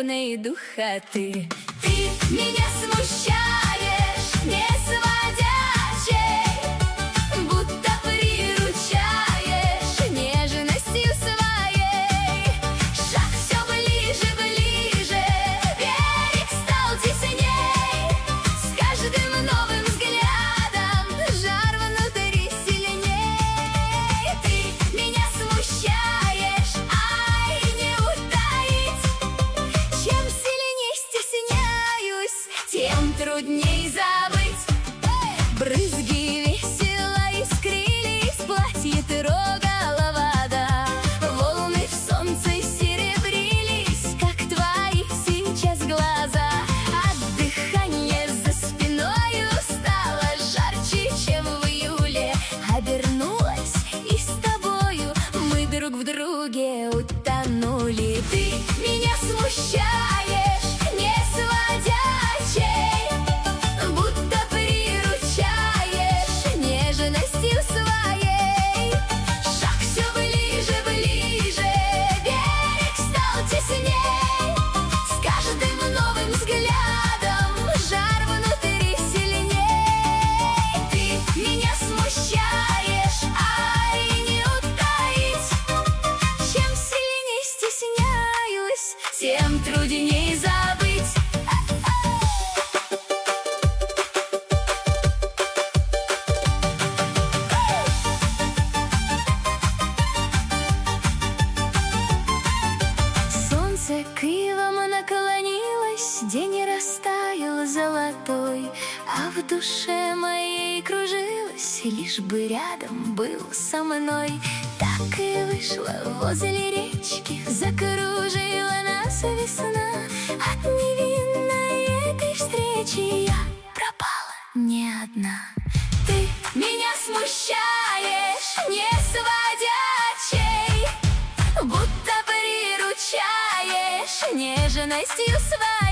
черной духоты. Ты меня смущаешь, не сводящей, будто приручаешь нежностью своей. Шаг все ближе, ближе, берег стал тесней. С каждым новым взглядом жар внутри сильней. Ты меня смущаешь, ай, не утаить. Чем сильней стесняюсь, тем трудней забыть. Брызги весело искрились, платье трогала вода. Волны в солнце серебрились, как твои сейчас глаза. От дыхания за спиною стало жарче, чем в июле. Обернулась, и с тобою мы друг в друге утонули. Ты меня смущаешь, не сводящей, будто приручаешь нежностью своей. Шаг все ближе, ближе, берег стал тесней. С каждым новым взглядом жар внутри сильней. Ты меня смущаешь, ай, не утаить. Чем сильней стесняюсь, тем трудней забыть. Солнце к ивам наклонилось, день растаял золотой, а в душе моей кружилась, лишь бы рядом был со мной. Так и вышла возле речки, закружила нас весна. От невинной этой встречи я пропала не одна. Ты меня смущаешь, не сводящей, будто приручаешь нежностью своей.